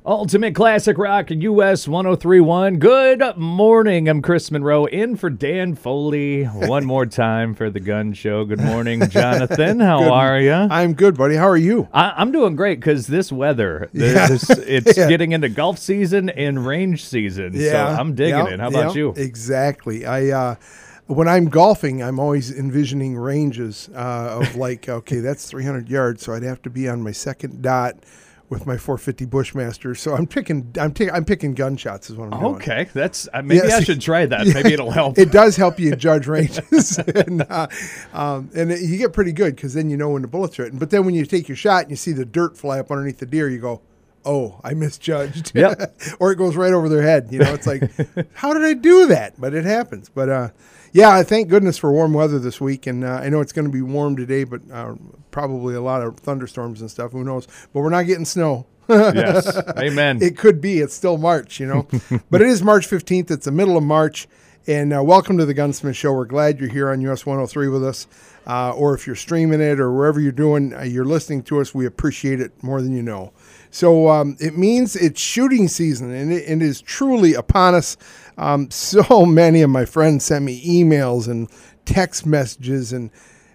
Ultimate Classic Rock US 1031. Good morning. I'm Chris Monroe in for Dan Foley one more time for the Gun Show. Good morning, Jonathan. How are you? I'm good, buddy. How are you? I'm doing great because this weather, it's getting into golf season and range season. So I'm digging it. How about you? Exactly. When I'm golfing, I'm always envisioning ranges of like, okay, that's 300 yards, so I'd have to be on my second dot with my 450 Bushmaster. So I'm picking gun shots is what I'm doing. Okay, that's maybe I should try that. Maybe it'll help. It does help you judge ranges, and you get pretty good because then you know when the bullets are hitting. But then when you take your shot and you see the dirt fly up underneath the deer, you go, oh, I misjudged. Yep. Or it goes right over their head. You know, it's like, how did I do that? But it happens. But yeah, thank goodness for warm weather this week. And I know it's going to be warm today, but probably a lot of thunderstorms and stuff. Who knows? But we're not getting snow. Yes. Amen. It could be. It's still March, you know. But it is March 15th. It's the middle of March. And welcome to the Gunsmith Show. We're glad you're here on US 103 with us. Or if you're streaming it or wherever you're doing, you're listening to us. We appreciate it more than you know. So it means it's shooting season, and it is truly upon us. So many of my friends sent me emails and text messages and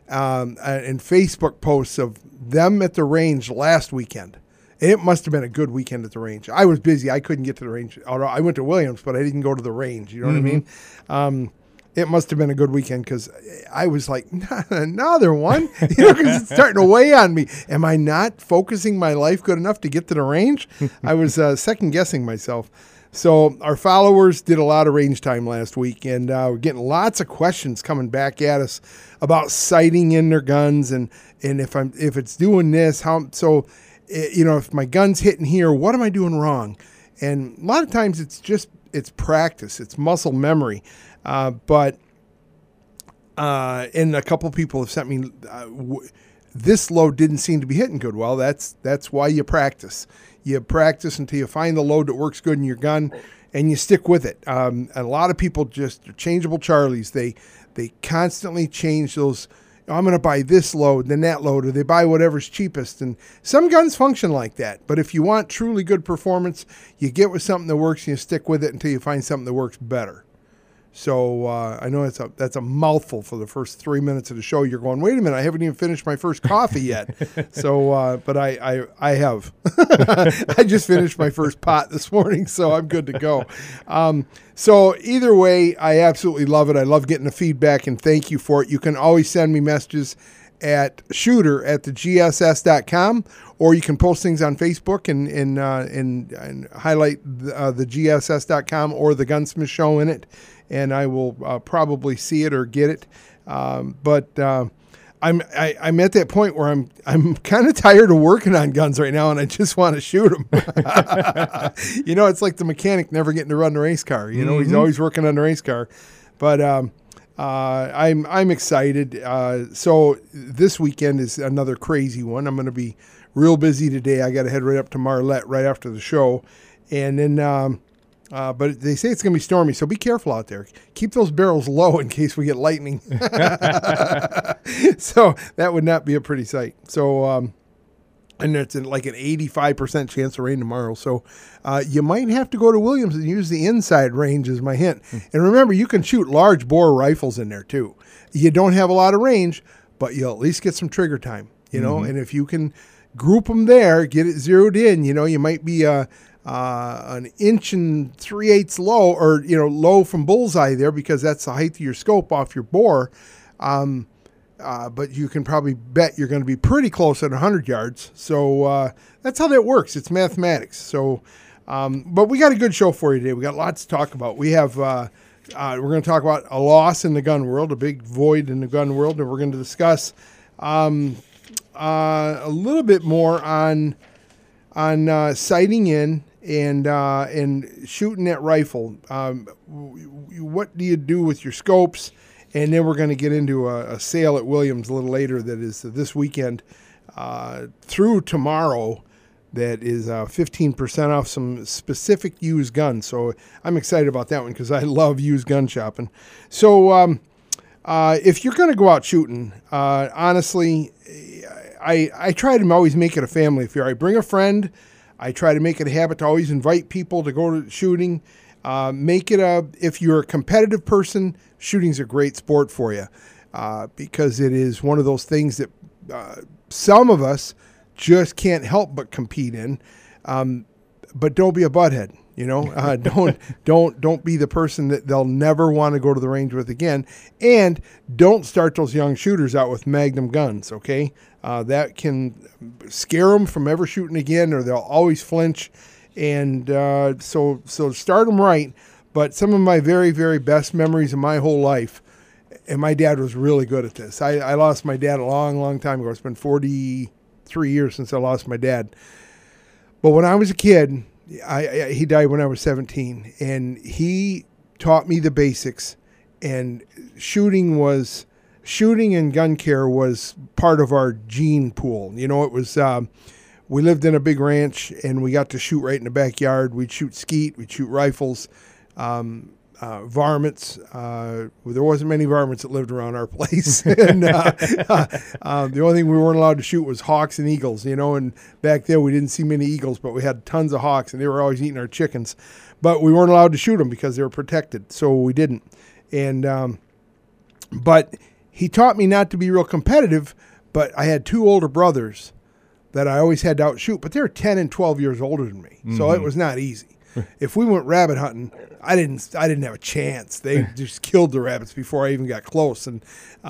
Facebook posts of them at the range last weekend. And it must have been a good weekend at the range. I was busy. I couldn't get to the range. Although I went to Williams, but I didn't go to the range. You know what I mean? It must have been a good weekend because I was like, another one? You know, because it's starting to weigh on me. Am I not focusing my life good enough to get to the range? I was second-guessing myself. So our followers did a lot of range time last week, and we're getting lots of questions coming back at us about sighting in their guns and if it's doing this, how so. You know, if my gun's hitting here, what am I doing wrong? And a lot of times it's practice, it's muscle memory. But and a couple people have sent me this load didn't seem to be hitting good. Well, that's why you practice. You practice until you find the load that works good in your gun, and you stick with it. And a lot of people just are changeable Charlies. They constantly change those. I'm going to buy this load, then that load, or they buy whatever's cheapest. And some guns function like that. But if you want truly good performance, you get with something that works and you stick with it until you find something that works better. So I know that's a mouthful for the first 3 minutes of the show. You're going, wait a minute, I haven't even finished my first coffee yet. So, but I have. I just finished my first pot this morning, so I'm good to go. So either way, I absolutely love it. I love getting the feedback, and thank you for it. You can always send me messages at shooter@thegss.com, or you can post things on Facebook and highlight the gss.com or the Gunsmith Show in it, and I will probably see it or get it. But I'm at that point where I'm kind of tired of working on guns right now, and I just want to shoot them. You know, it's like the mechanic never getting to run the race car. You know, he's always working on the race car. But I'm excited. So this weekend is another crazy one. I'm going to be real busy today. I got to head right up to Marlette right after the show, and then. But they say it's going to be stormy, so be careful out there. Keep those barrels low in case we get lightning. So that would not be a pretty sight. So, and it's like an 85% chance of rain tomorrow. So you might have to go to Williams and use the inside range as my hint. And remember, you can shoot large bore rifles in there too. You don't have a lot of range, but you'll at least get some trigger time, you know. And if you can group them there, get it zeroed in, you know, you might be an inch and 3/8 low, or low from bullseye there, because that's the height of your scope off your bore. But you can probably bet you're going to be pretty close at 100 yards. So that's how that works. It's mathematics. So, but we got a good show for you today. We got lots to talk about. We have we're going to talk about a loss in the gun world, a big void in the gun world, and we're going to discuss a little bit more on sighting in and shooting that rifle. What do you do with your scopes? And then we're going to get into a sale at Williams a little later that is this weekend through tomorrow that is 15% off some specific used guns. So I'm excited about that one because I love used gun shopping. So if you're going to go out shooting, honestly, I try to always make it a family affair. I bring a friend. I try to make it a habit to always invite people to go to shooting. If you're a competitive person, shooting's a great sport for you because it is one of those things that some of us just can't help but compete in. But don't be a butthead. Don't be the person that they'll never want to go to the range with again. And don't start those young shooters out with Magnum guns, okay? That can scare them from ever shooting again, or they'll always flinch. And so start them right. But some of my very, very best memories of my whole life, and my dad was really good at this. I lost my dad a long, long time ago. It's been 43 years since I lost my dad. But when I was a kid, he died when I was 17, and he taught me the basics. And shooting and gun care was part of our gene pool. It was we lived in a big ranch, and we got to shoot right in the backyard. We'd shoot skeet, we'd shoot rifles, varmints. There wasn't many varmints that lived around our place. And the only thing we weren't allowed to shoot was hawks and eagles, and back then we didn't see many eagles, but we had tons of hawks, and they were always eating our chickens. But we weren't allowed to shoot them because they were protected, so we didn't. And but he taught me not to be real competitive, but I had two older brothers that I always had to outshoot, but they were 10 and 12 years older than me, so it was not easy. If we went rabbit hunting, I didn't have a chance. They just killed the rabbits before I even got close, and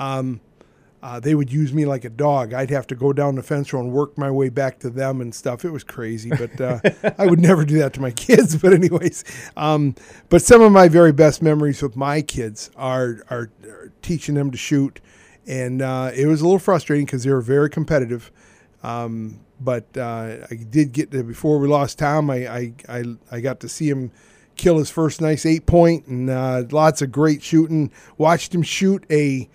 they would use me like a dog. I'd have to go down the fence row and work my way back to them and stuff. It was crazy, but I would never do that to my kids. But anyways, but some of my very best memories with my kids are teaching them to shoot, and it was a little frustrating because they were very competitive. But I did get to, before we lost Tom, I got to see him kill his first nice 8-point, and lots of great shooting. Watched him shoot a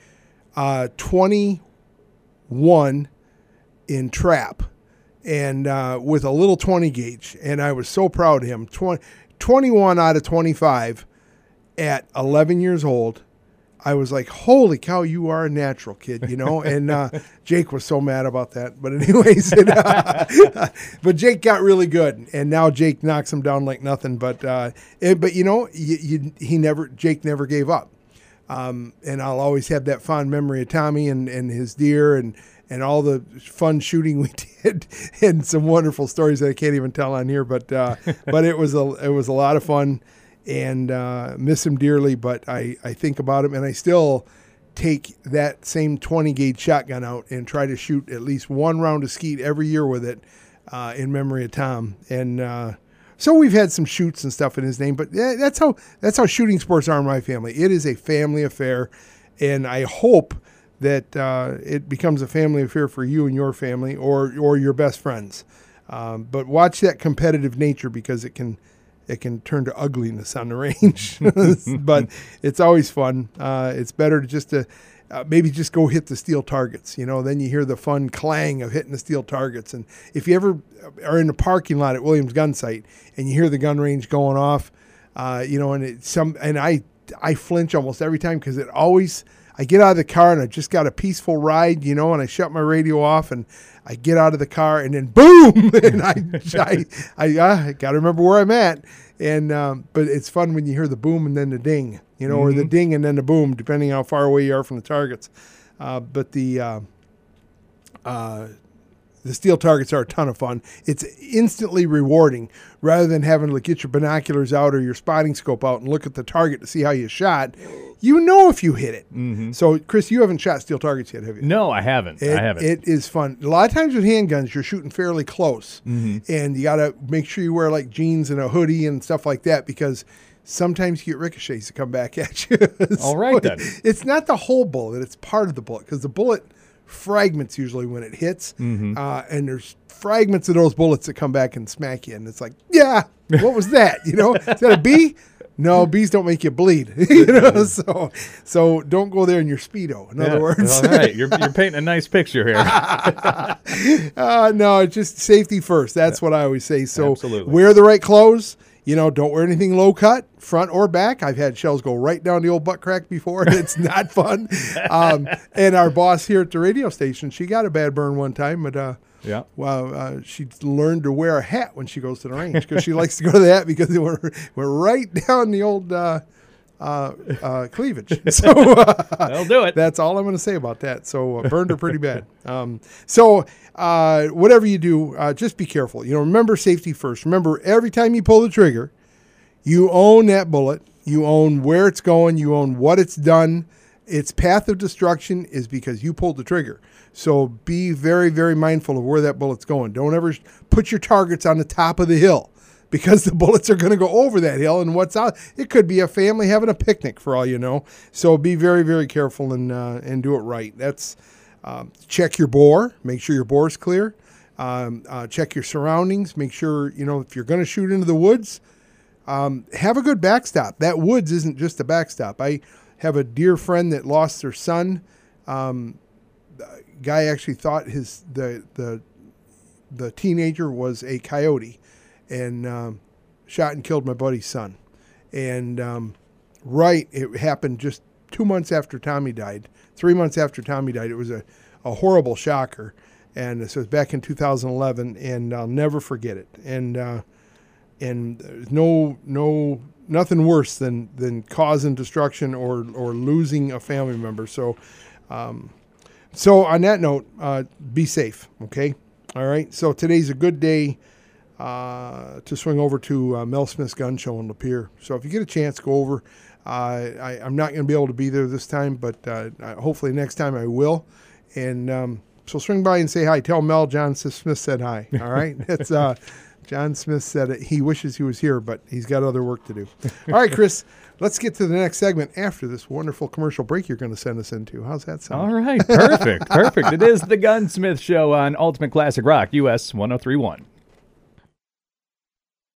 21 in trap, and with a little 20 gauge, and I was so proud of him. 21 out of 25 at 11 years old. I was like, holy cow, you are a natural kid, and Jake was so mad about that. But anyways, but Jake got really good, and now Jake knocks him down like nothing. But Jake never gave up. And I'll always have that fond memory of Tommy and his deer and all the fun shooting we did, and some wonderful stories that I can't even tell on here. But it was a lot of fun. And miss him dearly, but I think about him, and I still take that same 20 gauge shotgun out and try to shoot at least one round of skeet every year with it in memory of Tom. And so we've had some shoots and stuff in his name, but that's how shooting sports are in my family. It is a family affair, and I hope that it becomes a family affair for you and your family or your best friends. But watch that competitive nature, because it can turn to ugliness on the range. But it's always fun. It's better to maybe just go hit the steel targets. Then you hear the fun clang of hitting the steel targets. And if you ever are in the parking lot at Williams Gun Site and you hear the gun range going off, and I flinch almost every time, because I get out of the car and I just got a peaceful ride, and I shut my radio off and I get out of the car, and then boom, and I got to remember where I'm at. And but it's fun when you hear the boom and then the ding, or the ding and then the boom, depending how far away you are from the targets. But the steel targets are a ton of fun. It's instantly rewarding, rather than having to get your binoculars out or your spotting scope out and look at the target to see how you shot. If you hit it. Mm-hmm. So, Chris, you haven't shot steel targets yet, have you? No, I haven't. It is fun. A lot of times with handguns, you're shooting fairly close, and you got to make sure you wear like jeans and a hoodie and stuff like that, because sometimes you get ricochets that come back at you. All right, then. It's not the whole bullet. It's part of the bullet, because the bullet fragments usually when it hits, and there's fragments of those bullets that come back and smack you, and it's like, yeah, what was that? Is that a bee? No, bees don't make you bleed. So don't go there in your Speedo. In other words, all right, you're painting a nice picture here. No, it's just safety first. That's what I always say. So absolutely. Wear the right clothes. Don't wear anything low cut, front or back. I've had shells go right down the old butt crack before, and it's not fun. And our boss here at the radio station, she got a bad burn one time, but Yeah. Well, she learned to wear a hat when she goes to the range because she likes to go to that because we're right down the old cleavage. So That'll do it. that's all I'm going to say about that. So burned her pretty bad. So whatever you do, just be careful. Remember safety first. Remember, every time you pull the trigger, you own that bullet. You own where it's going. You own what it's done. Its path of destruction is because you pulled the trigger. So be very, very mindful of where that bullet's going. Don't ever put your targets on the top of the hill because the bullets are going to go over that hill. And what's out, it could be a family having a picnic for all you know. So be very, very careful and do it right. That's check your bore. Make sure your bore's clear. Check your surroundings. Make sure, if you're going to shoot into the woods, have a good backstop. That woods isn't just a backstop. I have a dear friend that lost their son. Guy actually thought the teenager was a coyote and shot and killed my buddy's son. And it happened just 2 months after Tommy died. 3 months after Tommy died. It was a horrible shocker. And so it was back in 2011, and I'll never forget it. And there's nothing worse than causing destruction or losing a family member. So on that note, be safe, okay? All right, so today's a good day to swing over to Mel Smith's Gun Show in Lapeer. So if you get a chance, go over. I'm not going to be able to be there this time, but hopefully next time I will. And so swing by and say hi. Tell Mel John Smith said hi, all right? It's John Smith said it. He wishes he was here, but he's got other work to do. All right, Chris, let's get to the next segment after this wonderful commercial break you're going to send us into. How's that sound? All right, perfect. It is the Gunsmith Show on Ultimate Classic Rock, US 103.1.